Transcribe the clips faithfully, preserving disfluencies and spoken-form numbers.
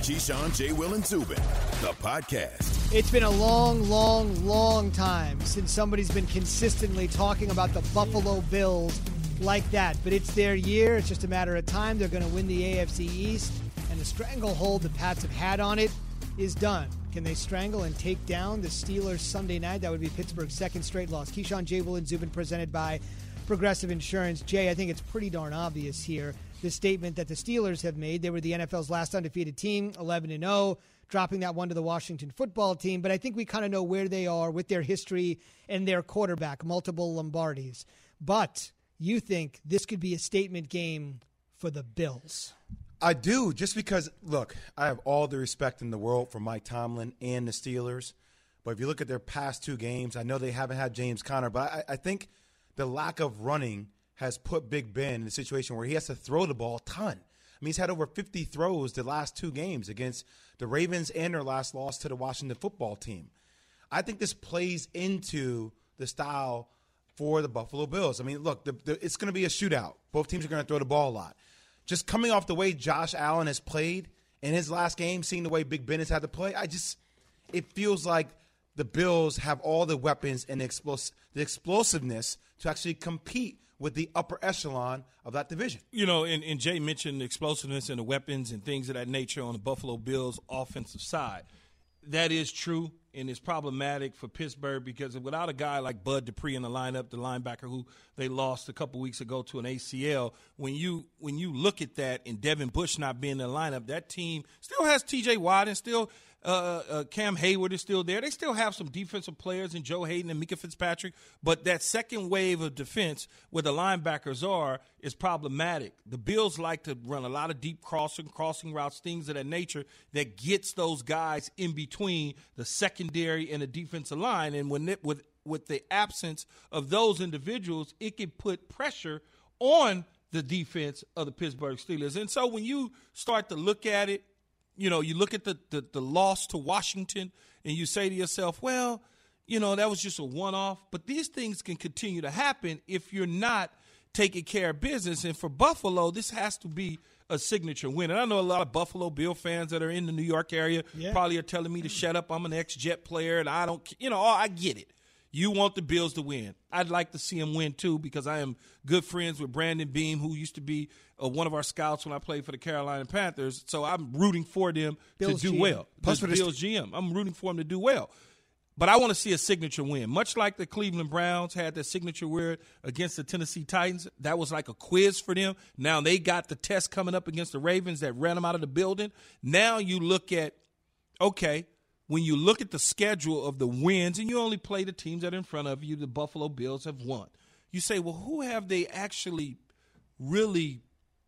Keyshawn, J. Will, and Zubin, the podcast. It's been a long, long, long time since somebody's been consistently talking about the Buffalo Bills like that. But it's their year. It's just a matter of time. They're going to win the A F C East. And the stranglehold the Pats have had on it is done. Can they strangle and take down the Steelers Sunday night? That would be Pittsburgh's second straight loss. Keyshawn, J. Will, and Zubin, presented by Progressive Insurance. Jay, I think it's pretty darn obvious here, the statement that the Steelers have made. They were the N F L's last undefeated team, eleven and oh, dropping that one to the Washington football team. But I think we kind of know where they are with their history and their quarterback, multiple Lombardis. But you think this could be a statement game for the Bills? I do, just because, look, I have all the respect in the world for Mike Tomlin and the Steelers. But if you look at their past two games, I know they haven't had James Conner, but I, I think the lack of running has put Big Ben in a situation where he has to throw the ball a ton. I mean, he's had over fifty throws the last two games against the Ravens and their last loss to the Washington football team. I think this plays into the style for the Buffalo Bills. I mean, look, the, the, it's going to be a shootout. Both teams are going to throw the ball a lot. Just coming off the way Josh Allen has played in his last game, seeing the way Big Ben has had to play, I just – it feels like the Bills have all the weapons and the, explos- the explosiveness to actually compete with the upper echelon of that division. You know, and, and Jay mentioned the explosiveness and the weapons and things of that nature on the Buffalo Bills offensive side. That is true, and it's problematic for Pittsburgh because without a guy like Bud Dupree in the lineup, the linebacker who they lost a couple weeks ago to an A C L, when you when you look at that and Devin Bush not being in the lineup, that team still has T J Watt and still uh, uh, Cam Hayward is still there. They still have some defensive players in Joe Hayden and Mika Fitzpatrick, but that second wave of defense where the linebackers are is problematic. The Bills like to run a lot of deep crossing, crossing routes, things of that nature that gets those guys in between the secondary and the defensive line. And when it, with with the absence of those individuals, it can put pressure on the defense of the Pittsburgh Steelers. And so when you start to look at it, you know, you look at the, the, the loss to Washington and you say to yourself, well, you know, that was just a one-off. But these things can continue to happen if you're not taking care of business. And for Buffalo, this has to be a signature win. And I know a lot of Buffalo Bill fans that are in the New York area yeah. probably are telling me to shut up. I'm an ex-Jet player, and I don't – you know, oh, I get it. You want the Bills to win. I'd like to see them win, too, because I am good friends with Brandon Beam, who used to be uh, one of our scouts when I played for the Carolina Panthers. So I'm rooting for them Bills to do G M. Well. Plus for Bills G M. I'm rooting for them to do well. But I want to see a signature win. Much like the Cleveland Browns had their signature win against the Tennessee Titans, that was like a quiz for them. Now they got the test coming up against the Ravens that ran them out of the building. Now you look at, okay, when you look at the schedule of the wins, and you only play the teams that are in front of you, the Buffalo Bills have won. You say, well, who have they actually really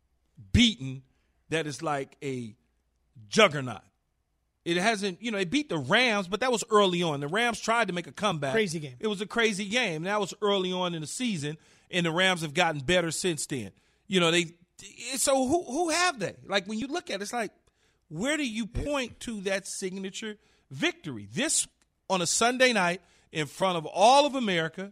beaten that is like a juggernaut? It hasn't, you know, they beat the Rams, but that was early on. The Rams tried to make a comeback. Crazy game. It was a crazy game. That was early on in the season, and the Rams have gotten better since then. You know, they so who who have they? Like, when you look at it, it's like, where do you point to that signature victory? This on a Sunday night in front of all of America,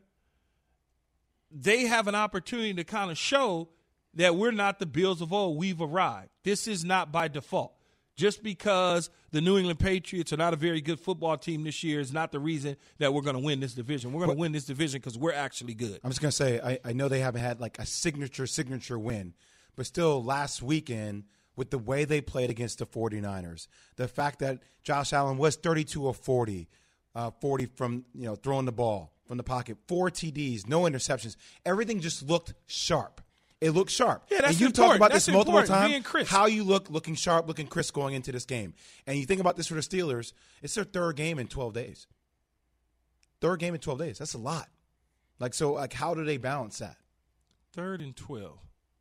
they have an opportunity to kind of show that we're not the Bills of old. We've arrived. This is not by default. Just because the New England Patriots are not a very good football team this year is not the reason that we're going to win this division. We're going to win this division because we're actually good. I'm just going to say, I, I know they haven't had like a signature, signature win, but still last weekend with the way they played against the 49ers, the fact that Josh Allen was thirty-two of forty, uh, forty from, you know, throwing the ball from the pocket, four T Ds, no interceptions. Everything just looked sharp. It looked sharp. Yeah, that's and you've important. talked about that's this multiple important. times, how you look looking sharp, looking crisp going into this game. And you think about this for the Steelers, it's their third game in twelve days. Third game in twelve days. That's a lot. Like, so, like, how do they balance that? Third and twelve.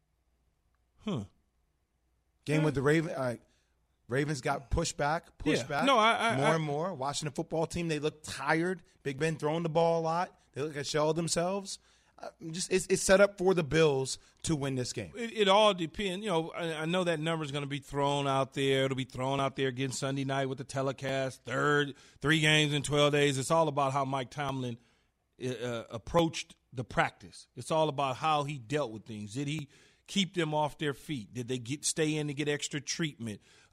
Huh. Game yeah. with the Ravens. Uh, Ravens got pushed back, pushed yeah. back no, I, I, more I, and more. Washington football team, they look tired. Big Ben throwing the ball a lot. They look like shell themselves. Uh, just it's, it's set up for the Bills to win this game. It, it all depends. You know, I, I know that number is going to be thrown out there. It'll be thrown out there again Sunday night with the telecast. Third, three games in twelve days. It's all about how Mike Tomlin uh, approached the practice. It's all about how he dealt with things. Did he keep them off their feet? Did they get stay in to get extra treatment?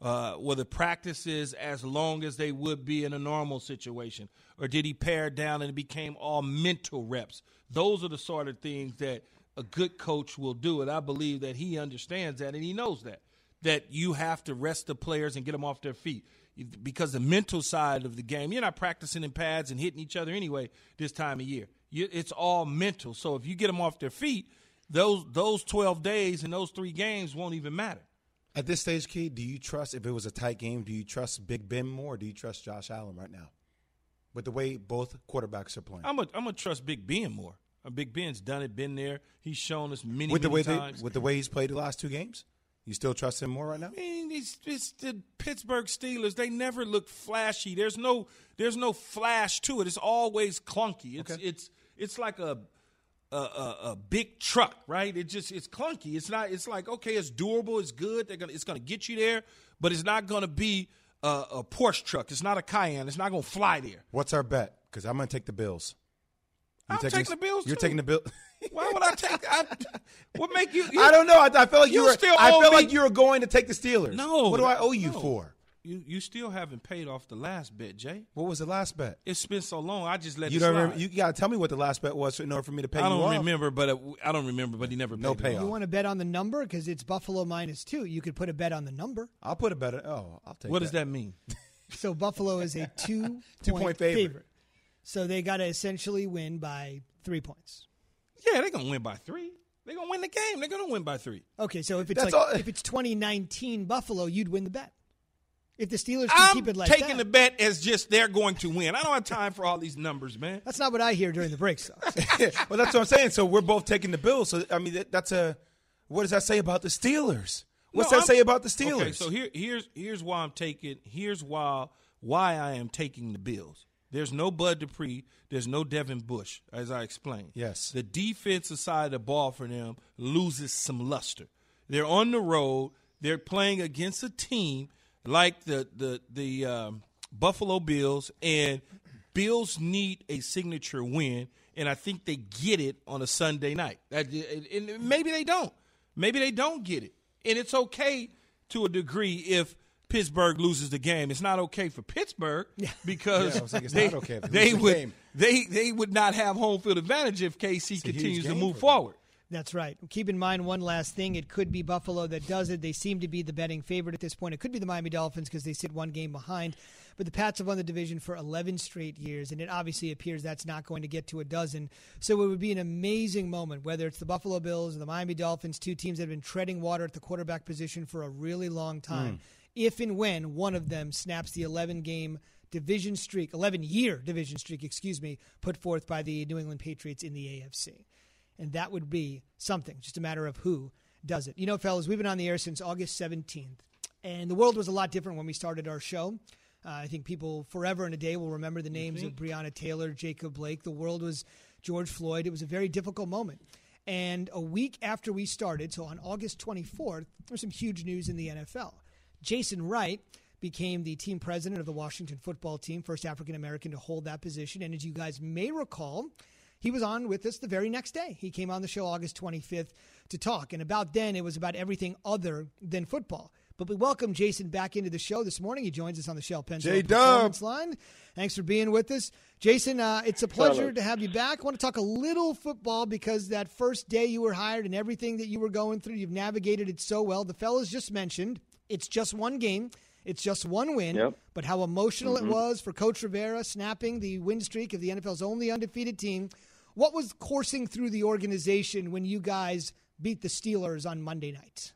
Uh, were the practices as long as they would be in a normal situation? Or did he pare down and it became all mental reps? Those are the sort of things that a good coach will do, and I believe that he understands that and he knows that, that you have to rest the players and get them off their feet. Because the mental side of the game, you're not practicing in pads and hitting each other anyway this time of year. You, it's all mental. So if you get them off their feet, those those twelve days and those three games won't even matter. At this stage, Key, do you trust, if it was a tight game, do you trust Big Ben more or do you trust Josh Allen right now with the way both quarterbacks are playing? I'm going to trust Big Ben more. Big Ben's done it, been there. He's shown us many, with the many way times. They, with the way he's played the last two games? You still trust him more right now? I mean, it's, it's the Pittsburgh Steelers. They never look flashy. There's no there's no flash to it. It's always clunky. It's Okay. it's it's like a a, a a big truck, right? It just it's clunky. It's not. It's like, okay, it's durable. It's good. They're gonna it's gonna get you there, but it's not gonna be a, a Porsche truck. It's not a Cayenne. It's not gonna fly there. What's our bet? Because I'm going to take the Bills. I'm taking, taking the Bills. You're too. taking the Bills. Why would I take? I, what make you, you? I don't know. I, I feel like you, you were. still I owe feel me. like you were going to take the Steelers. No. What do I owe you no. for? You you still haven't paid off the last bet, Jay. What was the last bet? It's been so long. I just let You it don't slide. remember, you got to tell me what the last bet was in order for me to pay I you don't off. remember, but it, I don't remember. But he never paid No it off. payoff. You want to bet on the number because it's Buffalo minus two. You could put a bet on the number. I'll put a bet. Oh, I'll take. What that. does that mean? So Buffalo is a two Two-point point favorite. favorite. So they got to essentially win by three points. Yeah, they're gonna win by three. They're gonna win the game. They're gonna win by three. Okay, so if it's That's like all- if it's twenty nineteen Buffalo, you'd win the bet. If the Steelers can I'm keep it like taking that. the bet as just they're going to win. I don't have time for all these numbers, man. That's not what I hear during the breaks, though. Well, that's what I'm saying. So we're both taking the Bills. So I mean, that, that's a. What does that say about the Steelers? What's No, that I'm- say about the Steelers? Okay, so here, here's here's why I'm taking. Here's why why I am taking the Bills. There's no Bud Dupree. There's no Devin Bush, as I explained. Yes. The defensive side of the ball for them loses some luster. They're on the road. They're playing against a team like the the the um, Buffalo Bills, and Bills need a signature win, and I think they get it on a Sunday night. That, and maybe they don't. Maybe they don't get it, and it's okay to a degree if Pittsburgh loses the game. It's not okay for Pittsburgh because Yeah, I was like, it's they, not okay if they they lose the would game. they they would not have home field advantage if K C It's a huge continues to game move for them. forward. That's right. Keep in mind one last thing. It could be Buffalo that does it. They seem to be the betting favorite at this point. It could be the Miami Dolphins because they sit one game behind. But the Pats have won the division for eleven straight years, and it obviously appears that's not going to get to a dozen. So it would be an amazing moment, whether it's the Buffalo Bills or the Miami Dolphins, two teams that have been treading water at the quarterback position for a really long time. Mm. If and when one of them snaps the eleven-game division streak, eleven-year division streak, excuse me, put forth by the New England Patriots in the A F C. And that would be something, just a matter of who does it. You know, fellas, we've been on the air since August seventeenth, and the world was a lot different when we started our show. Uh, I think people forever and a day will remember the names of Breonna Taylor, Jacob Blake. The world was George Floyd. It was a very difficult moment. And a week after we started, so on August twenty-fourth, there was some huge news in the N F L. Jason Wright became the team president of the Washington football team, first African-American to hold that position. And as you guys may recall, he was on with us the very next day. He came on the show August twenty-fifth to talk. And about then, it was about everything other than football. But we welcome Jason back into the show this morning. He joins us on the Shell Pennzoil Performance Line. Thanks for being with us. Jason, uh, it's a pleasure Hello. to have you back. I want to talk a little football because that first day you were hired and everything that you were going through, you've navigated it so well. The fellas just mentioned it's just one game. It's just one win, Yep. but how emotional Mm-hmm. it was for Coach Rivera snapping the win streak of the N F L's only undefeated team. What was coursing through the organization when you guys beat the Steelers on Monday night?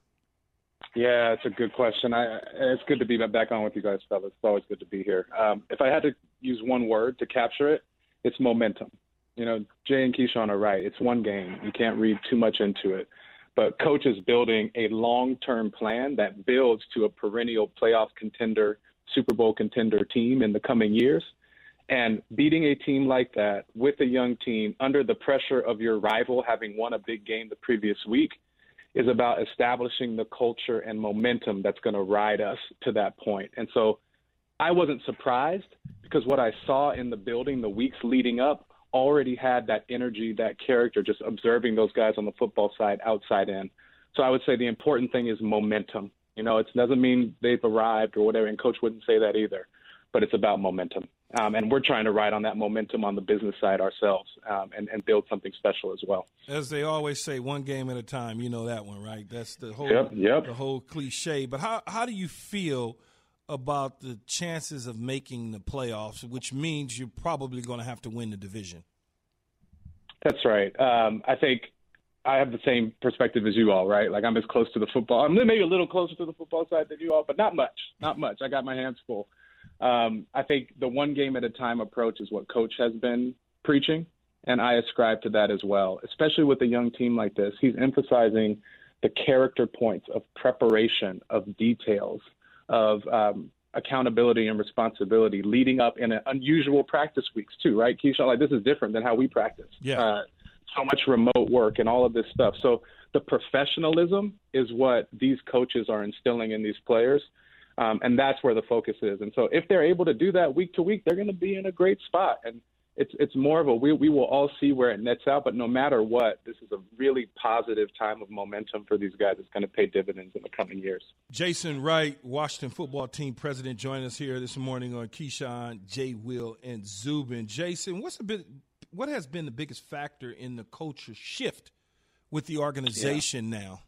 Yeah, it's a good question. I, it's good to be back on with you guys, fellas. It's always good to be here. Um, if I had to use one word to capture it, it's momentum. You know, Jay and Keyshawn are right. It's one game. You can't read too much into it. But Coach is building a long-term plan that builds to a perennial playoff contender, Super Bowl contender team in the coming years. And beating a team like that with a young team under the pressure of your rival having won a big game the previous week is about establishing the culture and momentum that's going to ride us to that point. And so I wasn't surprised because what I saw in the building the weeks leading up already had that energy, that character, just observing those guys on the football side, outside in. So I would say the important thing is momentum. You know, it doesn't mean they've arrived or whatever, and Coach wouldn't say that either, but it's about momentum. Um, and we're trying to ride on that momentum on the business side ourselves um, and, and build something special as well. As they always say, one game at a time. You know that one, right? That's the whole yep, yep. the whole cliche. But how, how do you feel about the chances of making the playoffs, which means you're probably going to have to win the division? That's right. Um, I think I have the same perspective as you all, right? Like I'm as close to the football. I'm maybe a little closer to the football side than you all, but not much, not much. I got my hands full. Um, I think the one game at a time approach is what Coach has been preaching, and I ascribe to that as well, especially with a young team like this. He's emphasizing the character points of preparation, of details, of um, accountability and responsibility leading up in an unusual practice weeks too, right, Keyshawn? Like this is different than how we practice. Yeah. Uh, so much remote work and all of this stuff. So the professionalism is what these coaches are instilling in these players. Um, and that's where the focus is. And so if they're able to do that week to week, they're going to be in a great spot. And it's it's more of a we, we will all see where it nets out. But no matter what, this is a really positive time of momentum for these guys. It's going to pay dividends in the coming years. Jason Wright, Washington football team president, joining us here this morning on Keyshawn, Jay, Will, and Zubin. Jason, what's a bit, what has been the biggest factor in the culture shift with the organization yeah. now?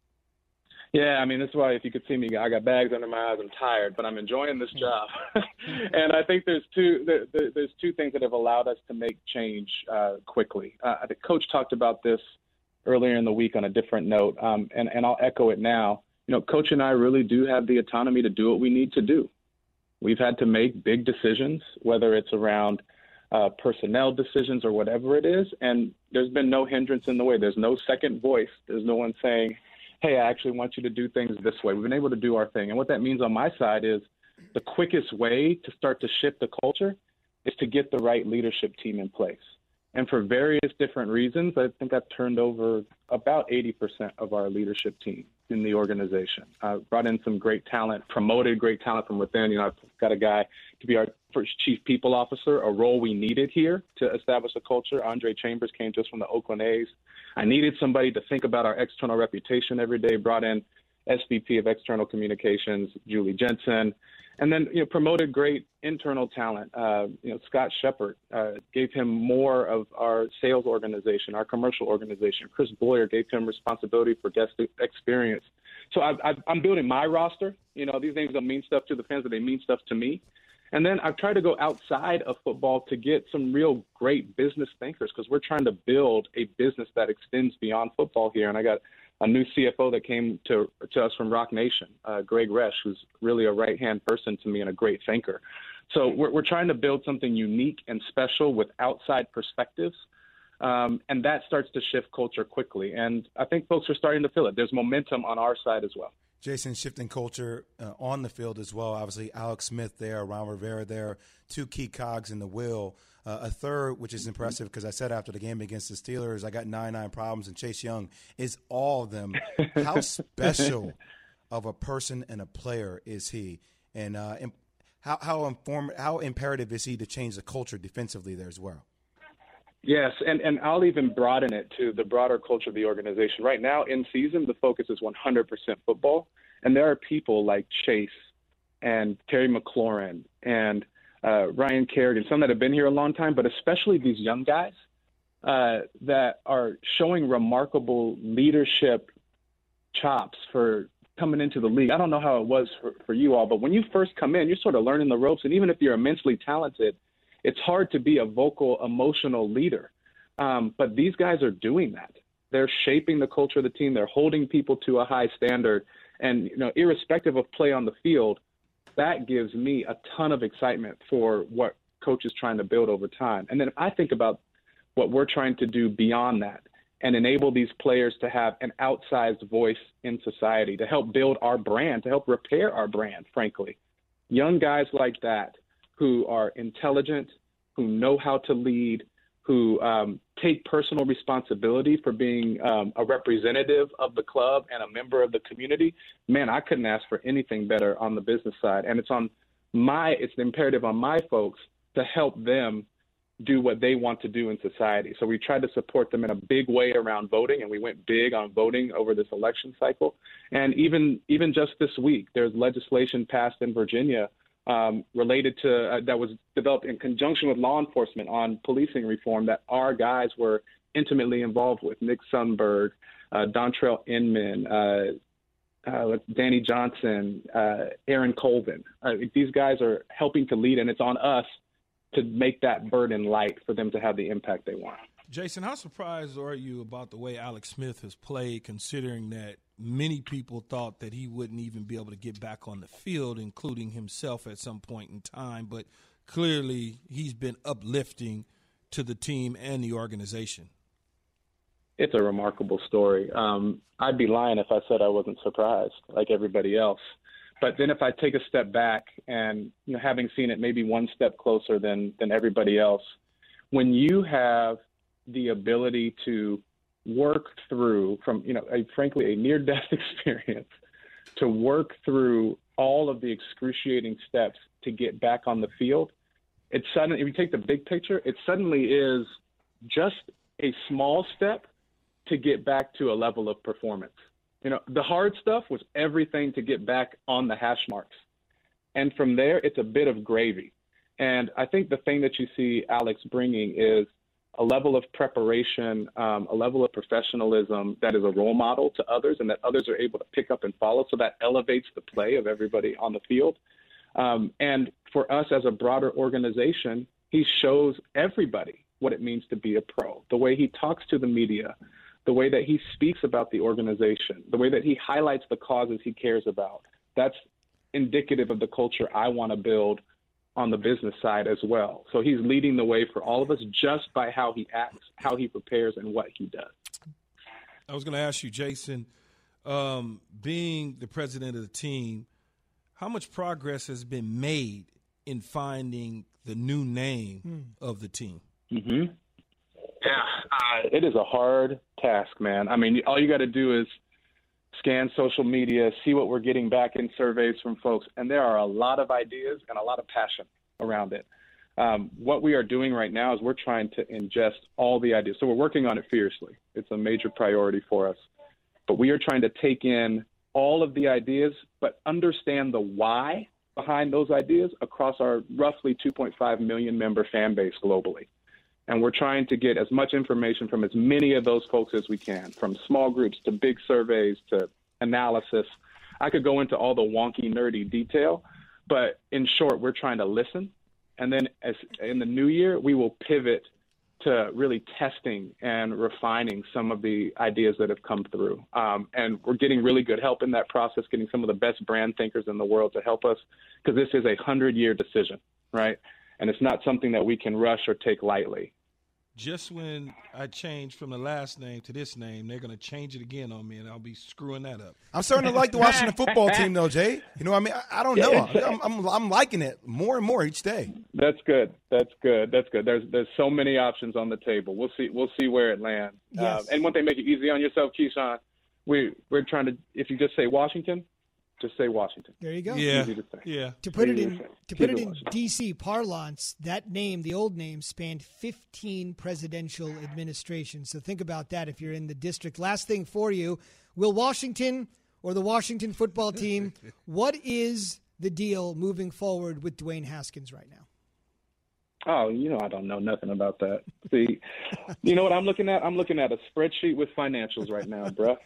Yeah, I mean, that's why if you could see me, I got bags under my eyes. I'm tired, but I'm enjoying this job. And I think there's two there, there, there's two things that have allowed us to make change uh, quickly. Uh, the coach talked about this earlier in the week on a different note, um, and, and I'll echo it now. You know, Coach and I really do have the autonomy to do what we need to do. We've had to make big decisions, whether it's around uh, personnel decisions or whatever it is, and there's been no hindrance in the way. There's no second voice. There's no one saying, hey, I actually want you to do things this way. We've been able to do our thing. And what that means on my side is the quickest way to start to shift the culture is to get the right leadership team in place. And for various different reasons, I think I've turned over about eighty percent of our leadership team in the organization. I brought in some great talent, promoted great talent from within. You know, I've got a guy to be our first chief people officer, a role we needed here to establish a culture. Andre Chambers came to us from the Oakland A's. I needed somebody to think about our external reputation every day, brought in S V P of External Communications, Julie Jensen, and then, you know, promoted great internal talent. Uh, you know, Scott Shepard uh, gave him more of our sales organization, our commercial organization. Chris Boyer gave him responsibility for guest experience. So I, I, I'm building my roster. You know, these names don't mean stuff to the fans, but they mean stuff to me. And then I've tried to go outside of football to get some real great business thinkers because we're trying to build a business that extends beyond football here. And I got a new C F O that came to to us from Rock Nation, uh, Greg Resch, who's really a right-hand person to me and a great thinker. So we're, we're trying to build something unique and special with outside perspectives, um, and that starts to shift culture quickly. And I think folks are starting to feel it. There's momentum on our side as well. Jason, shifting culture uh, on the field as well. Obviously, Alex Smith there, Ron Rivera there, two key cogs in the wheel. Uh, a third, which is impressive because I said after the game against the Steelers, I got nine nine problems, and Chase Young is all of them. How special of a person and a player is he? And uh, how how inform how imperative is he to change the culture defensively there as well? Yes, and, and I'll even broaden it to the broader culture of the organization. Right now, in season, the focus is one hundred percent football, and there are people like Chase and Terry McLaurin and uh, Ryan Kerrigan, some that have been here a long time, but especially these young guys uh, that are showing remarkable leadership chops for coming into the league. I don't know how it was for, for you all, but when you first come in, you're sort of learning the ropes, and even if you're immensely talented, it's hard to be a vocal, emotional leader. Um, but these guys are doing that. They're shaping the culture of the team. They're holding people to a high standard. And, you know, irrespective of play on the field, that gives me a ton of excitement for what Coach is trying to build over time. And then if I think about what we're trying to do beyond that and enable these players to have an outsized voice in society, to help build our brand, to help repair our brand, frankly. Young guys like that who are intelligent, who know how to lead, who um, take personal responsibility for being um, a representative of the club and a member of the community, man, I couldn't ask for anything better on the business side. And it's on my, it's imperative on my folks to help them do what they want to do in society. So we tried to support them in a big way around voting, and we went big on voting over this election cycle. And even even just this week, there's legislation passed in Virginia um, related to uh, that was developed in conjunction with law enforcement on policing reform that our guys were intimately involved with. Nick Sundberg, uh, Dontrell Inman, uh, uh, Danny Johnson, uh, Aaron Colvin. Uh, these guys are helping to lead, and it's on us to make that burden light for them to have the impact they want. Jason, how surprised are you about the way Alex Smith has played, considering that many people thought that he wouldn't even be able to get back on the field, including himself at some point in time, but clearly he's been uplifting to the team and the organization? It's a remarkable story. Um, I'd be lying if I said I wasn't surprised, like everybody else. But then if I take a step back and, you know, having seen it maybe one step closer than than everybody else, when you have the ability to work through from, you know, a, frankly, a near-death experience, to work through all of the excruciating steps to get back on the field, it suddenly, if you take the big picture, it suddenly is just a small step to get back to a level of performance. You know, the hard stuff was everything to get back on the hash marks. And from there, it's a bit of gravy. And I think the thing that you see Alex bringing is a level of preparation, um, a level of professionalism that is a role model to others and that others are able to pick up and follow. So that elevates the play of everybody on the field. Um, and for us as a broader organization, he shows everybody what it means to be a pro, the way he talks to the media, the way that he speaks about the organization, the way that he highlights the causes he cares about. That's indicative of the culture I want to build on the business side as well. So he's leading the way for all of us just by how he acts, how he prepares, and what he does. I was going to ask you, Jason, um, being the president of the team, how much progress has been made in finding the new name mm. of the team? Mm-hmm. Yeah, uh, it is a hard task, man. I mean, all you got to do is scan social media, see what we're getting back in surveys from folks, and there are a lot of ideas and a lot of passion around it. Um, what we are doing right now is we're trying to ingest all the ideas. So we're working on it fiercely. It's a major priority for us. But we are trying to take in all of the ideas, but understand the why behind those ideas across our roughly two point five million member fan base globally. And we're trying to get as much information from as many of those folks as we can, from small groups to big surveys to analysis. I could go into all the wonky, nerdy detail, but in short, we're trying to listen. And then as in the new year, we will pivot to really testing and refining some of the ideas that have come through. Um, and we're getting really good help in that process, getting some of the best brand thinkers in the world to help us, because this is a hundred-year decision, right? And it's not something that we can rush or take lightly. Just when I changed from the last name to this name, they're going to change it again on me, and I'll be screwing that up. I'm starting to like the Washington football team, though, Jay. You know what I mean? I, I don't know. I'm, I'm, I'm liking it more and more each day. That's good. That's good. That's good. There's there's so many options on the table. We'll see. We'll see where it lands. Yes. Um, and one thing, make it easy on yourself, Keyshawn. We we're trying to. If you just say Washington, just say Washington. There you go. Yeah, Easy to say. yeah. To put it Easy in to say. to put Keep it in Washington. D C parlance, that name, the old name, spanned fifteen presidential administrations. So think about that if you're in the district. Last thing for you, will Washington or the Washington football team, what is the deal moving forward with Dwayne Haskins right now? Oh, you know I don't know nothing about that. See, you know what I'm looking at? I'm looking at a spreadsheet with financials right now, bruh.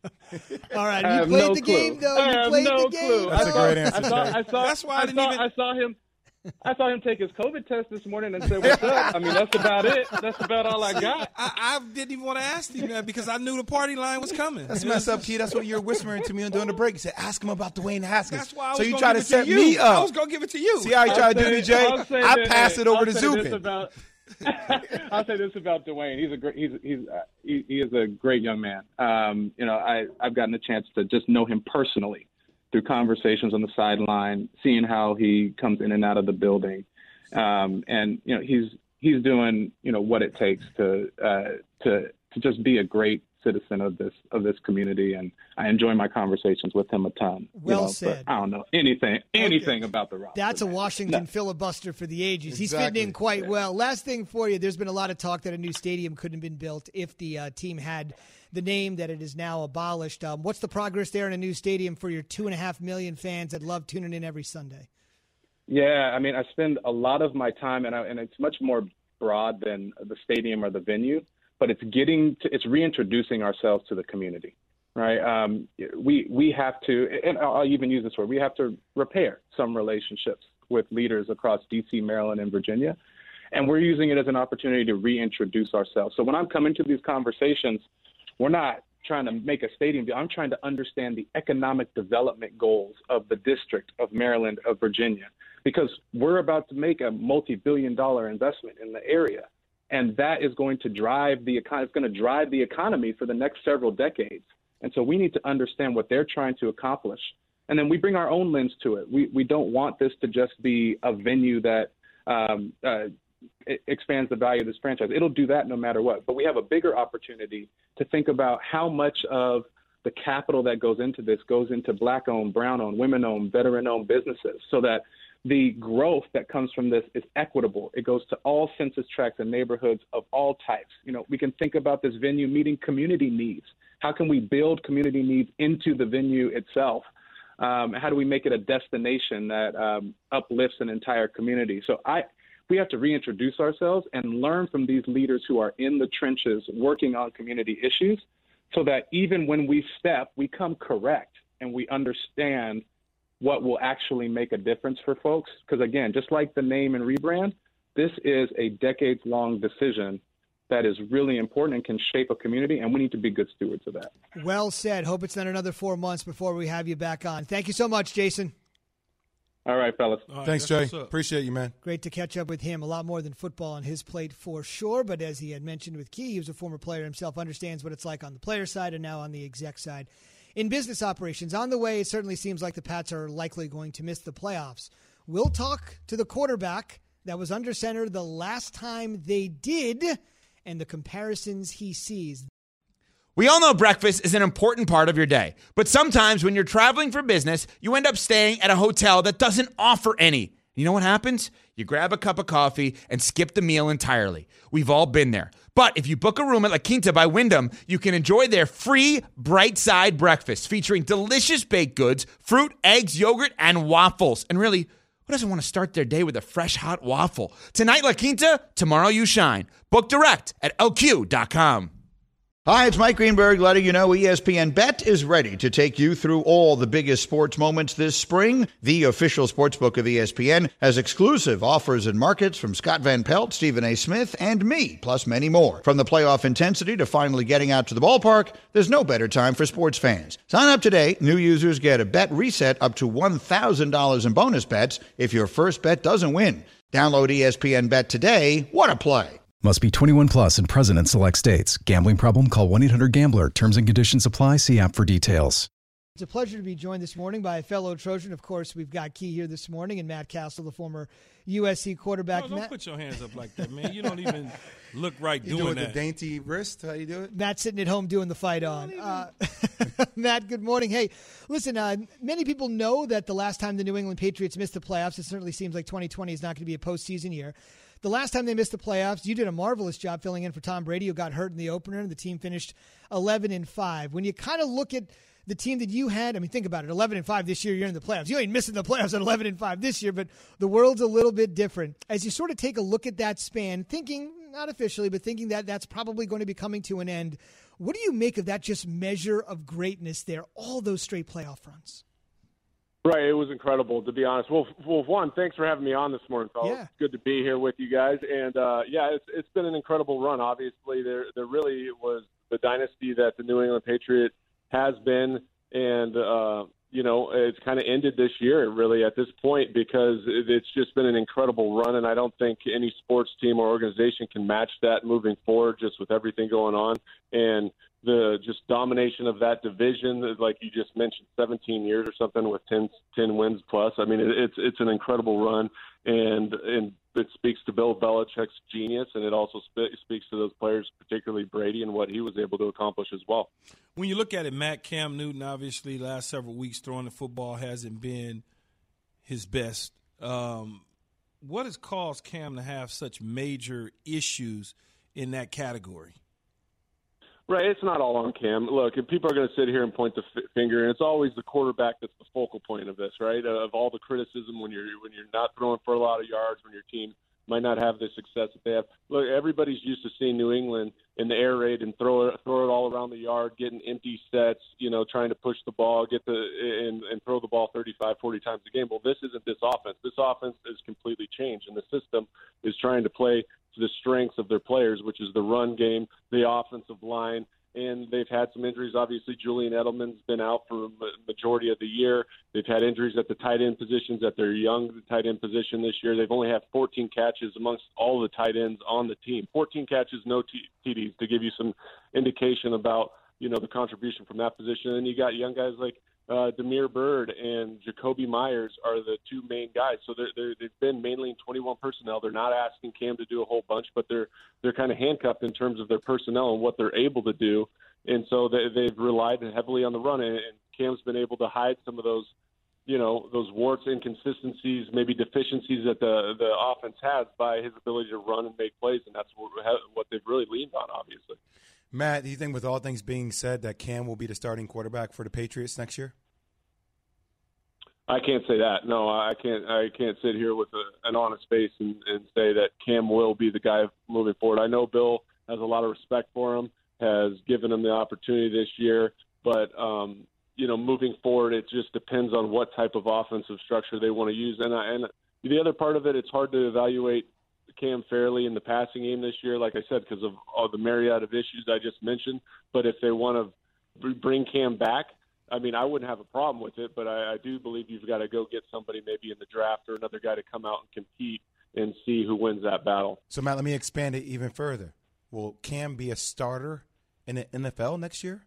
All right, I you have played no the clue. game, though. I You have played no the game. clue. That's though. a great answer, I saw, Jay. I saw, That's why I I didn't saw, even- I saw him. I saw him take his COVID test this morning and say, "What's up?" I mean, that's about it. That's about all I got. I, I didn't even want to ask him that because I knew the party line was coming. That's messed up, Key. That's what you're whispering to me during the break. You said, ask him about Dwayne Haskins. That's why I was so you gonna try give to it set you. me up. I was going to give it to you. See how you try to do I'll me, say- Jay? I'll say I this- pass it over I'll to say this Zubin. about- I'll say this about Dwayne. He's a great. He's he's uh, he, he is a great young man. Um, you know, I I've gotten a chance to just know him personally through conversations on the sideline, seeing how he comes in and out of the building, um, and you know he's he's doing you know what it takes to uh, to to just be a great citizen of this of this community, and I enjoy my conversations with him a ton. Well you know, said. But I don't know anything anything okay. about the roster. That's a man. Washington no. filibuster for the ages. Exactly. He's fitting in quite yeah. well. Last thing for you, there's been a lot of talk that a new stadium couldn't have been built if the uh, team had the name that it is now abolished. Um, what's the progress there in a new stadium for your two and a half million fans that love tuning in every Sunday? Yeah, I mean, I spend a lot of my time, and, I, and it's much more broad than the stadium or the venue, but it's getting to, it's reintroducing ourselves to the community, right? Um, we we have to, and I'll even use this word, we have to repair some relationships with leaders across D C, Maryland, and Virginia, and we're using it as an opportunity to reintroduce ourselves. So when I'm coming to these conversations, we're not trying to make a stadium deal. I'm trying to understand the economic development goals of the district of Maryland, of Virginia, because we're about to make a multi-billion dollar investment in the area. And that is going to drive the econ- it's going to drive the economy for the next several decades. And so we need to understand what they're trying to accomplish. And then we bring our own lens to it. We we don't want this to just be a venue that um, uh, it expands the value of this franchise. It'll do that no matter what. But we have a bigger opportunity to think about how much of the capital that goes into this goes into Black-owned, Brown-owned, women-owned, veteran-owned businesses, so that the growth that comes from this is equitable. It goes to all census tracts and neighborhoods of all types. You know, we can think about this venue meeting community needs. How can we build community needs into the venue itself? Um, how do we make it a destination that um, uplifts an entire community? So I, we have to reintroduce ourselves and learn from these leaders who are in the trenches working on community issues, so that even when we step, we come correct and we understand what will actually make a difference for folks. Because, again, just like the name and rebrand, this is a decades-long decision that is really important and can shape a community, and we need to be good stewards of that. Well said. Hope it's not another four months before we have you back on. Thank you so much, Jason. All right, fellas. All right, Thanks, Jay. Appreciate you, man. Great to catch up with him. A lot more than football on his plate for sure, but as he had mentioned with Key, he was a former player himself, understands what it's like on the player side and now on the exec side. In business operations, on the way, it certainly seems like the Pats are likely going to miss the playoffs. We'll talk to the quarterback that was under center the last time they did and the comparisons he sees. We all know breakfast is an important part of your day, but sometimes when you're traveling for business, you end up staying at a hotel that doesn't offer any. You know what happens? You grab a cup of coffee and skip the meal entirely. We've all been there. But if you book a room at La Quinta by Wyndham, you can enjoy their free Bright Side breakfast featuring delicious baked goods, fruit, eggs, yogurt, and waffles. And really, who doesn't want to start their day with a fresh, hot waffle? Tonight, La Quinta, tomorrow you shine. Book direct at L Q dot com. Hi, it's Mike Greenberg letting you know E S P N Bet is ready to take you through all the biggest sports moments this spring. The official sportsbook of E S P N has exclusive offers and markets from Scott Van Pelt, Stephen A. Smith, and me, plus many more. From the playoff intensity to finally getting out to the ballpark, there's no better time for sports fans. Sign up today. New users get a bet reset up to one thousand dollars in bonus bets if your first bet doesn't win. Download E S P N Bet today. What a play. Must be twenty-one plus and present in select states. Gambling problem? Call one eight hundred gambler. Terms and conditions apply. See app for details. It's a pleasure to be joined this morning by a fellow Trojan. Of course, we've got Key here this morning and Matt Castle, the former U S C quarterback. No, don't Matt, put your hands up like that, man. You don't even look right You doing do it that. with the dainty wrist? How you do it? Matt sitting at home doing the fight on. Uh, Matt, good morning. Hey, listen, uh, many people know that the last time the New England Patriots missed the playoffs, it certainly seems like twenty twenty is not going to be a postseason year. The last time they missed the playoffs, you did a marvelous job filling in for Tom Brady, who got hurt in the opener, and the team finished eleven and five. When you kind of look at the team that you had, I mean, think about it, eleven and five this year, you're in the playoffs. You ain't missing the playoffs at eleven and five this year, but the world's a little bit different. As you sort of take a look at that span, thinking, not officially, but thinking that that's probably going to be coming to an end, what do you make of that just measure of greatness there, all those straight playoff runs? Right, it was incredible, to be honest. Well, well, one, thanks for having me on this morning, fellas. Yeah. It's good to be here with you guys. And, uh, yeah, it's it's been an incredible run. Obviously, there there really was the dynasty that the New England Patriot has been. And, uh, you know, it's kind of ended this year, really, at this point, because it, it's just been an incredible run. And I don't think any sports team or organization can match that moving forward, just with everything going on. And the just domination of that division, like you just mentioned, seventeen years or something with ten, ten wins plus. I mean, it, it's it's an incredible run, and and it speaks to Bill Belichick's genius, and it also sp- speaks to those players, particularly Brady, and what he was able to accomplish as well. When you look at it, Matt, Cam Newton, obviously, last several weeks throwing the football hasn't been his best. Um, what has caused Cam to have such major issues in that category? Right, it's not all on Cam. Look, if people are going to sit here and point the f- finger, and it's always the quarterback that's the focal point of this, right? Of all the criticism when you're when you're not throwing for a lot of yards, when your team might not have the success that they have. Look, everybody's used to seeing New England in the air raid and throw it throw it all around the yard, getting empty sets, you know, trying to push the ball, get the and, and throw the ball thirty-five, forty times a game. Well, this isn't this offense. This offense is completely changed, and the system is trying to play to the strengths of their players, which is the run game, the offensive line. And they've had some injuries. Obviously, Julian Edelman's been out for a majority of the year. They've had injuries at the tight end positions, at their young tight end position this year. They've only had fourteen catches amongst all the tight ends on the team. fourteen catches, no T Ds, to give you some indication about, you know, the contribution from that position. And you got young guys like uh, Damiere Byrd and Jacoby Myers are the two main guys. So they're, they're, they've been mainly in twenty-one personnel. They're not asking Cam to do a whole bunch, but they're they're kind of handcuffed in terms of their personnel and what they're able to do. And so they, they've relied heavily on the run, and Cam's been able to hide some of those, you know, those warts, inconsistencies, maybe deficiencies that the the offense has by his ability to run and make plays, and that's what, what they've really leaned on, obviously. Matt, do you think with all things being said that Cam will be the starting quarterback for the Patriots next year? I can't say that. No, I can't. I can't sit here with a, an honest face and, and say that Cam will be the guy moving forward. I know Bill has a lot of respect for him, has given him the opportunity this year, but um, you know, moving forward, it just depends on what type of offensive structure they want to use. And I, and the other part of it, it's hard to evaluate Cam fairly in the passing game this year, like I said, because of all the myriad of issues I just mentioned. But if they want to bring Cam back, I mean, I wouldn't have a problem with it, but I, I do believe you've got to go get somebody maybe in the draft or another guy to come out and compete and see who wins that battle. So, Matt, let me expand it even further. Will Cam be a starter in the N F L next year?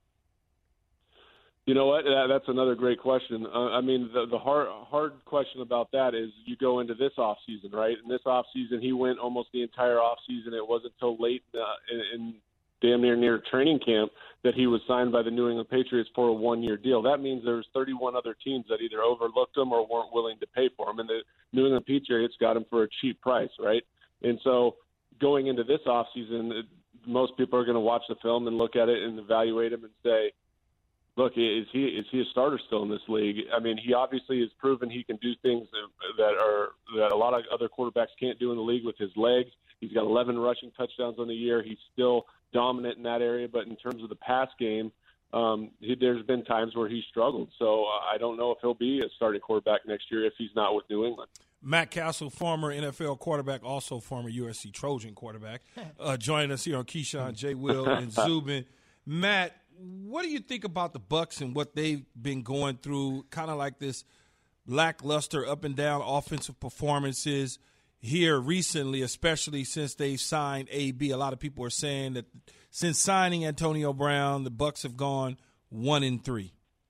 You know what? That's another great question. Uh, I mean, the, the hard hard question about that is you go into this offseason, right? In this offseason, he went almost the entire offseason. It wasn't until late uh, in, in damn near near training camp that he was signed by the New England Patriots for a one-year deal. That means there's thirty-one other teams that either overlooked him or weren't willing to pay for him, and the New England Patriots got him for a cheap price, right? And so going into this offseason, most people are going to watch the film and look at it and evaluate him and say, look, is he is he a starter still in this league? I mean, he obviously has proven he can do things that are that a lot of other quarterbacks can't do in the league with his legs. He's got eleven rushing touchdowns on the year. He's still dominant in that area, but in terms of the pass game, um, he, there's been times where he's struggled. So uh, I don't know if he'll be a starting quarterback next year if he's not with New England. Matt Castle, former N F L quarterback, also former U S C Trojan quarterback, uh, joining us here on Keyshawn, J. Will, and Zubin. Matt, what do you think about the Bucs and what they've been going through, kind of like this lackluster up and down offensive performances here recently, especially since they've signed A B? A lot of people are saying that since signing Antonio Brown, the Bucs have gone one and three.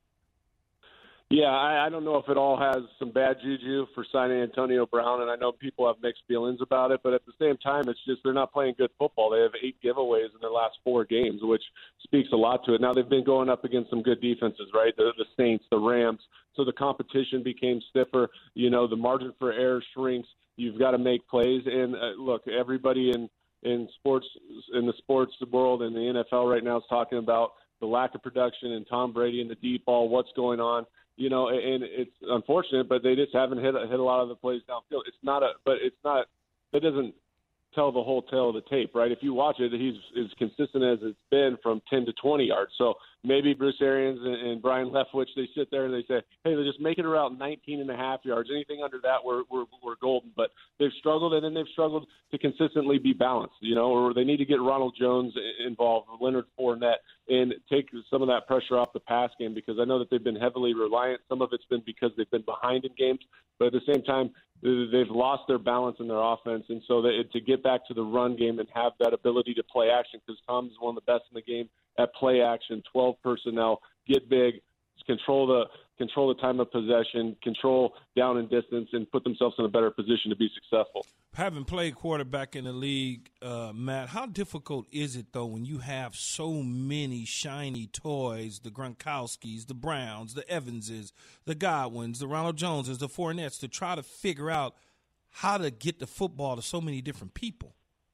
Yeah, I, I don't know if it all has some bad juju for signing Antonio Brown, and I know people have mixed feelings about it, but at the same time, it's just they're not playing good football. They have eight giveaways in their last four games, which speaks a lot to it. Now, they've been going up against some good defenses, right? The, the Saints, the Rams, so the competition became stiffer. You know, the margin for error shrinks. You've got to make plays, and uh, look, everybody in, in sports, in the sports world and the N F L right now is talking about the lack of production and Tom Brady and the deep ball, what's going on. You know, and it's unfortunate, but they just haven't hit hit a lot of the plays downfield. It's not a, but it's not. That doesn't tell the whole tale of the tape, right? If you watch it, he's as consistent as it's been from ten to twenty yards. So maybe Bruce Arians and, and Brian Leftwich, they sit there and they say, hey, they just make it around nineteen and a half yards. Anything under that, we're we're we're golden. But they've struggled, and then they've struggled to consistently be balanced. You know, or they need to get Ronald Jones involved, Leonard Fournette, and take some of that pressure off the pass game, because I know that they've been heavily reliant. Some of it's been because they've been behind in games, but at the same time, they've lost their balance in their offense. And so that, to get back to the run game and have that ability to play action, because Tom's one of the best in the game at play action, twelve personnel, get big, control the control the time of possession, control down and distance, and put themselves in a better position to be successful. Having played quarterback in the league, uh, Matt, how difficult is it, though, when you have so many shiny toys, the Gronkowskis, the Browns, the Evanses, the Godwins, the Ronald Joneses, the Fournettes, to try to figure out how to get the football to so many different people?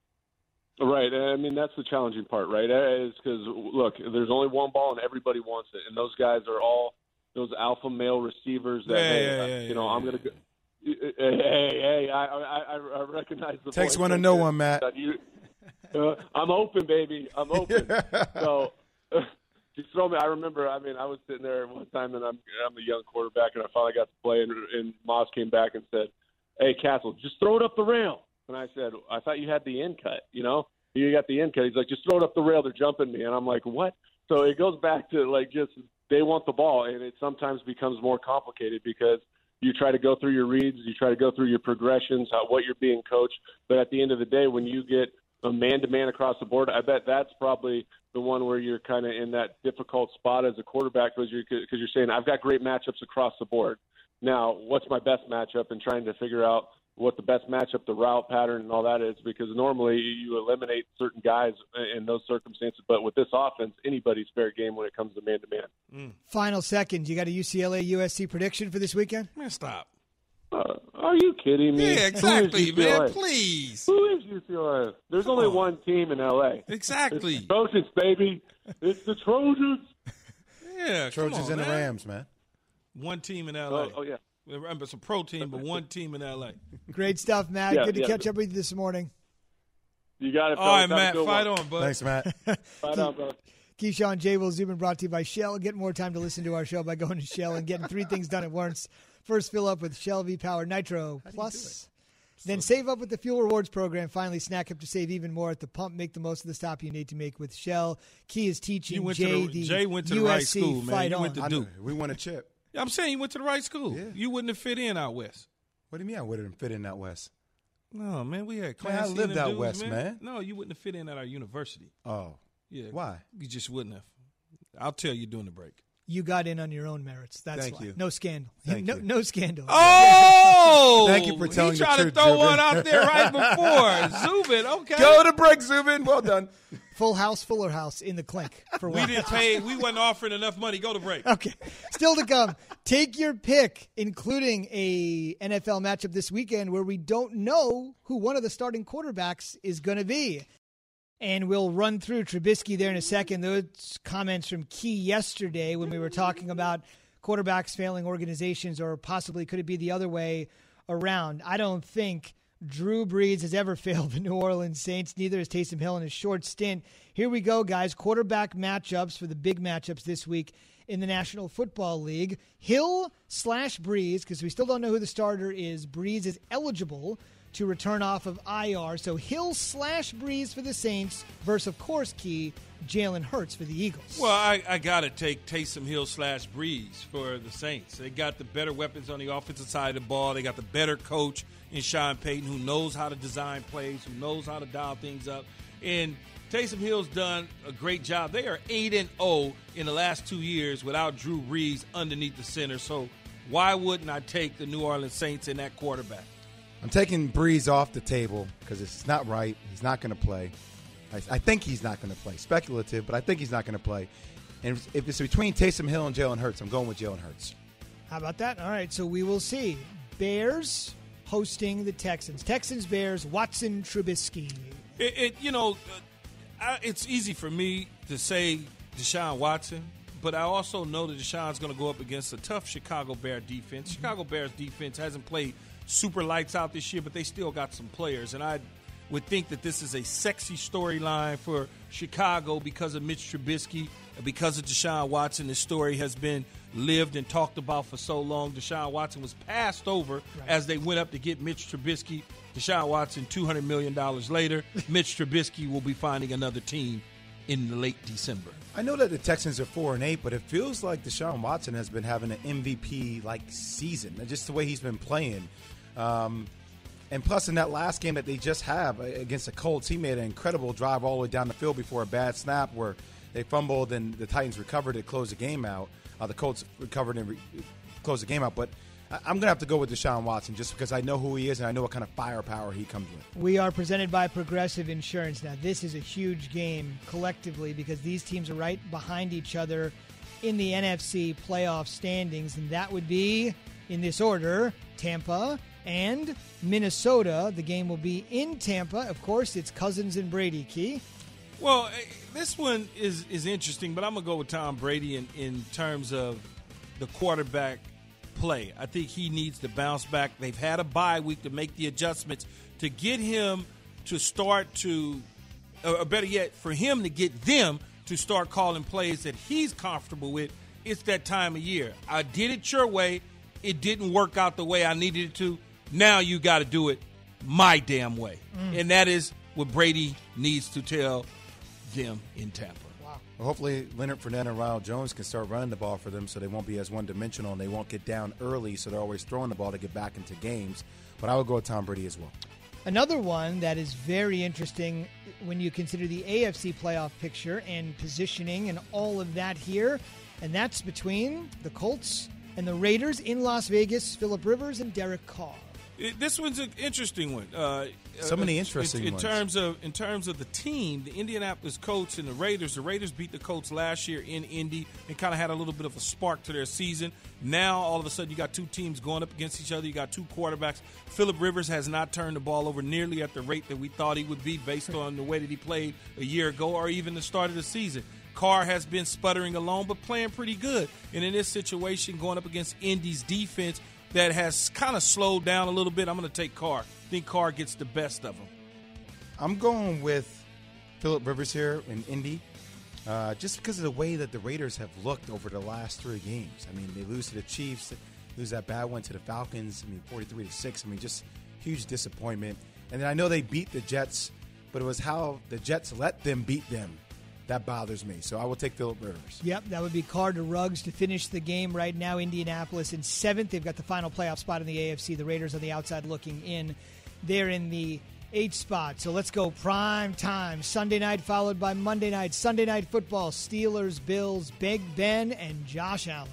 Right. I mean, that's the challenging part, right? Is because, look, there's only one ball and everybody wants it. And those guys are all those alpha male receivers that, yeah, hey, yeah, uh, yeah, you yeah, know, yeah. I'm going to go. Hey, hey, I, I, I recognize the Takes point. one to know one, Matt. You, uh, I'm open, baby. I'm open. So uh, just throw me. I remember, I mean, I was sitting there one time, and I'm, I'm a young quarterback, and I finally got to play, and, and Moss came back and said, hey, Castle, just throw it up the rail. And I said, I thought you had the end cut, you know? You got the end cut. He's like, just throw it up the rail. They're jumping me. And I'm like, what? So it goes back to, like, just they want the ball, and it sometimes becomes more complicated because you try to go through your reads, you try to go through your progressions, how, what you're being coached. But at the end of the day, when you get a man-to-man across the board, I bet that's probably the one where you're kind of in that difficult spot as a quarterback because you're, because you're saying, I've got great matchups across the board. Now, what's my best matchup, and trying to figure out what the best matchup, the route pattern, and all that is, because normally you eliminate certain guys in those circumstances. But with this offense, anybody's fair game when it comes to man-to-man. Mm. Final seconds. You got a U C L A U S C prediction for this weekend? Man, stop. Uh, are you kidding me? Yeah, exactly, man. Please. Who is U C L A? There's Come only on. one team in L A. Exactly. It's the Trojans, baby. It's the Trojans. Yeah, come Trojans on, and the man. Rams, man. One team in L A. Oh, oh yeah. Remember, it's a pro team, but one team in L A. Great stuff, Matt. Yeah, Good to yeah. catch up with you this morning. You got it. All right, fellas. Have a Matt, good fight one. on, bud. Thanks, Matt. Fight on, bro. Keyshawn, J. Will Zubin, brought to you by Shell. Get more time to listen to our show by going to Shell and getting three things done at once. First, fill up with Shell V-Power Nitro Plus. Then save up with the Fuel Rewards program. Finally, snack up to save even more at the pump. Make the most of the stop you need to make with Shell. Key is teaching You went Jay to the, the Jay went to the U S right C school, man. fight You on. went to I know. Duke. We won a chip. I'm saying you went to the right school. Yeah. You wouldn't have fit in out west. What do you mean I wouldn't fit in out west? No, man, we had Man, I class. lived out west, man. No, you wouldn't have fit in at our university. Oh. Yeah. Why? You just wouldn't have. I'll tell you during the break. You got in on your own merits. That's Thank why. you. No scandal. Thank no, you. no scandal. Oh! Thank you for telling he the tried truth, to throw Zubin. one out there right before. Zubin, okay. Go to break, Zubin. Well done. Full house, Fuller House in the clink. For We one. didn't pay. We wasn't offering enough money. Go to break. Okay. Still to come. Take your pick, including a N F L matchup this weekend where we don't know who one of the starting quarterbacks is going to be. And we'll run through Trubisky there in a second. Those comments from Key yesterday when we were talking about quarterbacks failing organizations, or possibly could it be the other way around. I don't think Drew Brees has ever failed the New Orleans Saints. Neither has Taysom Hill in his short stint. Here we go, guys. Quarterback matchups for the big matchups this week in the National Football League. Hill slash Brees, because we still don't know who the starter is. Brees is eligible to return off of I R. So Hill slash Brees for the Saints versus, of course, Key, Jalen Hurts for the Eagles. Well, I, I got to take Taysom Hill slash Breeze for the Saints. They got the better weapons on the offensive side of the ball. They got the better coach in Sean Payton, who knows how to design plays, who knows how to dial things up. And Taysom Hill's done a great job. They are eight and oh in the last two years without Drew Brees underneath the center. So why wouldn't I take the New Orleans Saints in that quarterback? I'm taking Breeze off the table because it's not right. He's not going to play. I, I think he's not going to play. Speculative, but I think he's not going to play. And if, if it's between Taysom Hill and Jalen Hurts, I'm going with Jalen Hurts. How about that? All right, so we will see. Bears hosting the Texans. Texans, Bears, Watson, Trubisky. It, it you know, uh, I, it's easy for me to say Deshaun Watson, but I also know that Deshaun's going to go up against a tough Chicago Bear defense. Chicago Bears defense hasn't played super lights out this year, but they still got some players. And I would think that this is a sexy storyline for Chicago because of Mitch Trubisky and because of Deshaun Watson. This story has been lived and talked about for so long. Deshaun Watson was passed over right. as they went up to get Mitch Trubisky. Deshaun Watson, two hundred million dollars later. Mitch Trubisky will be finding another team in late December. I know that the Texans are four and eight, but it feels like Deshaun Watson has been having an M V P-like season, just the way he's been playing. Um, and plus, in that last game that they just have against the Colts, he made an incredible drive all the way down the field before a bad snap where they fumbled and the Titans recovered to close the game out. Uh, the Colts recovered and re- closed the game out. But I- I'm going to have to go with Deshaun Watson just because I know who he is and I know what kind of firepower he comes with. We are presented by Progressive Insurance. Now, this is a huge game collectively because these teams are right behind each other in the N F C playoff standings, and that would be, in this order, Tampa and Minnesota. The game will be in Tampa. Of course, it's Cousins and Brady. Key? Well, this one is, is interesting, but I'm going to go with Tom Brady in, in terms of the quarterback play. I think he needs to bounce back. They've had a bye week to make the adjustments to get him to start to, or better yet, for him to get them to start calling plays that he's comfortable with. It's that time of year. I did it your way. It didn't work out the way I needed it to. Now you got to do it my damn way. Mm. And that is what Brady needs to tell them in Tampa. Wow. Well, hopefully Leonard Fournette and Ronald Jones can start running the ball for them so they won't be as one-dimensional and they won't get down early so they're always throwing the ball to get back into games. But I would go with Tom Brady as well. Another one that is very interesting when you consider the A F C playoff picture and positioning and all of that here, and that's between the Colts and the Raiders in Las Vegas, Phillip Rivers and Derek Carr. It, this one's an interesting one. Uh, so many interesting in, in ones. terms of in terms of the team, the Indianapolis Colts and the Raiders. The Raiders beat the Colts last year in Indy and kind of had a little bit of a spark to their season. Now all of a sudden you got two teams going up against each other. You got two quarterbacks. Phillip Rivers has not turned the ball over nearly at the rate that we thought he would be based on the way that he played a year ago or even the start of the season. Carr has been sputtering along but playing pretty good. And in this situation, going up against Indy's defense that has kind of slowed down a little bit, I'm going to take Carr. I think Carr gets the best of them. I'm going with Phillip Rivers here in Indy uh, just because of the way that the Raiders have looked over the last three games. I mean, they lose to the Chiefs, lose that bad one to the Falcons. I mean, forty-three to six. I mean, just huge disappointment. And then I know they beat the Jets, but it was how the Jets let them beat them. That bothers me. So I will take Phillip Rivers. Yep, that would be Carr to Ruggs to finish the game right now. Indianapolis in seventh. They've got the final playoff spot in the A F C. The Raiders on the outside looking in. They're in the eighth spot. So let's go prime time. Sunday night followed by Monday night. Sunday night football. Steelers, Bills, Big Ben, and Josh Allen.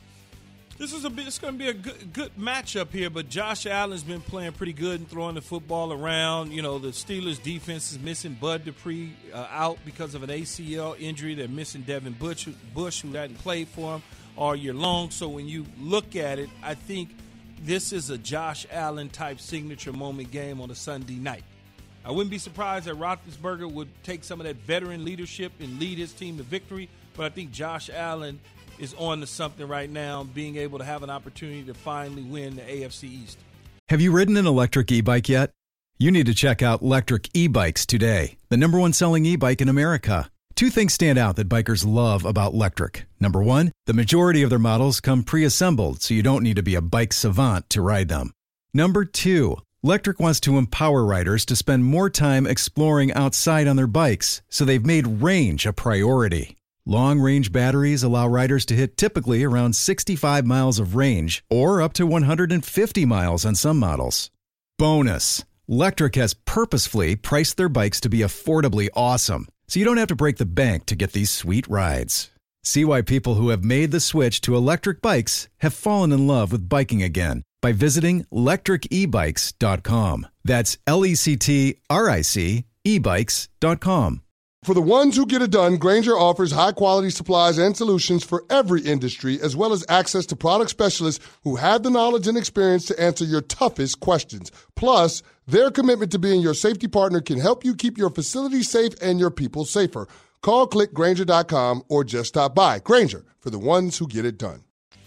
This is a it's going to be a good, good matchup here, but Josh Allen's been playing pretty good and throwing the football around. You know, the Steelers' defense is missing Bud Dupree uh, out because of an A C L injury. They're missing Devin Bush, Bush, who hadn't played for them all year long. So when you look at it, I think this is a Josh Allen-type signature moment game on a Sunday night. I wouldn't be surprised that Roethlisberger would take some of that veteran leadership and lead his team to victory, but I think Josh Allen is on to something right now, being able to have an opportunity to finally win the A F C East. Have you ridden an electric e-bike yet? You need to check out Lectric E-Bikes today, the number one selling e-bike in America. Two things stand out that bikers love about Lectric. Number one, the majority of their models come pre-assembled, so you don't need to be a bike savant to ride them. Number two, Lectric wants to empower riders to spend more time exploring outside on their bikes, so they've made range a priority. Long-range batteries allow riders to hit typically around sixty-five miles of range or up to one hundred fifty miles on some models. Bonus, Lectric has purposefully priced their bikes to be affordably awesome, so you don't have to break the bank to get these sweet rides. See why people who have made the switch to electric bikes have fallen in love with biking again by visiting lectric e bikes dot com. That's L E C T R I C e bikes dot com. For the ones who get it done, Grainger offers high-quality supplies and solutions for every industry, as well as access to product specialists who have the knowledge and experience to answer your toughest questions. Plus, their commitment to being your safety partner can help you keep your facility safe and your people safer. Call, click Grainger dot com, or just stop by. Grainger, for the ones who get it done.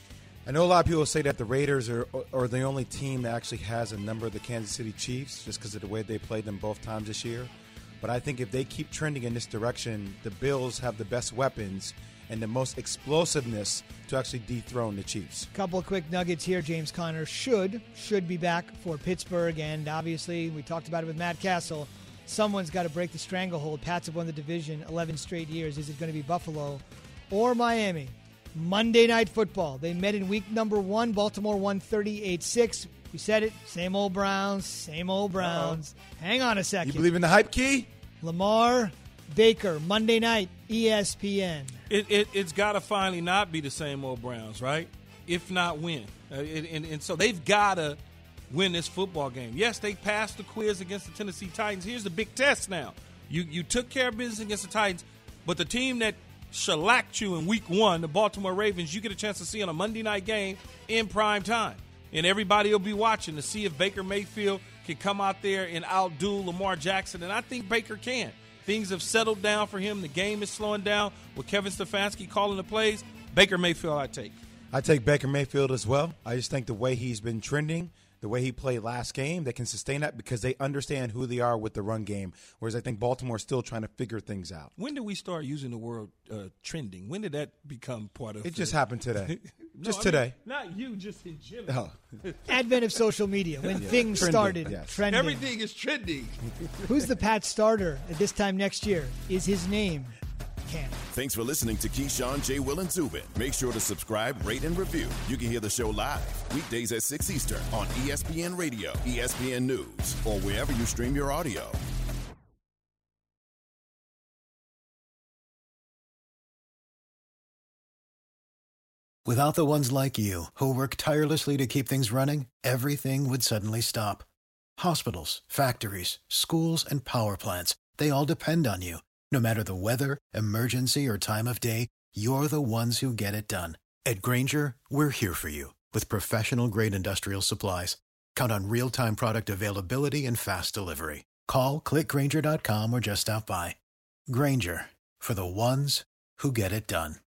I know a lot of people say that the Raiders are, are the only team that actually has a number of the Kansas City Chiefs just because of the way they played them both times this year. But I think if they keep trending in this direction, the Bills have the best weapons and the most explosiveness to actually dethrone the Chiefs. Couple of quick nuggets here. James Conner should should be back for Pittsburgh, and obviously we talked about it with Matt Castle. Someone's got to break the stranglehold. Pats have won the division eleven straight years. Is it going to be Buffalo or Miami? Monday Night Football. They met in week number one. Baltimore won thirty-eight six. We said it. Same old Browns. Same old Browns. Uh-oh. Hang on a second. You believe in the hype, Key? Lamar Baker, Monday night, E S P N. It, it, it's got to finally not be the same old Browns, right? If not win. Uh, it, and, and so they've got to win this football game. Yes, they passed the quiz against the Tennessee Titans. Here's the big test now. You you took care of business against the Titans, but the team that shellacked you in week one, the Baltimore Ravens, you get a chance to see on a Monday night game in prime time. And everybody will be watching to see if Baker Mayfield can come out there and outdo Lamar Jackson. And I think Baker can. Things have settled down for him. The game is slowing down with Kevin Stefanski calling the plays. Baker Mayfield, I take. I take Baker Mayfield as well. I just think the way he's been trending, the way he played last game, they can sustain that because they understand who they are with the run game, whereas I think Baltimore's still trying to figure things out. When did we start using the word uh, trending? When did that become part of it? It just happened today. no, just I today. Mean, not you, just in general. Oh. Advent of social media, when Yeah. things Trending, started yes. trending. Everything is trending. Who's the Pat starter at this time next year? Is his name Cam? Thanks for listening to Keyshawn, J. Will, and Zubin. Make sure to subscribe, rate, and review. You can hear the show live weekdays at six Eastern on E S P N Radio, E S P N News, or wherever you stream your audio. Without the ones like you, who work tirelessly to keep things running, everything would suddenly stop. Hospitals, factories, schools, and power plants, they all depend on you. No matter the weather, emergency, or time of day, you're the ones who get it done. At Grainger, we're here for you with professional-grade industrial supplies. Count on real-time product availability and fast delivery. Call, click Grainger dot com, or just stop by. Grainger, for the ones who get it done.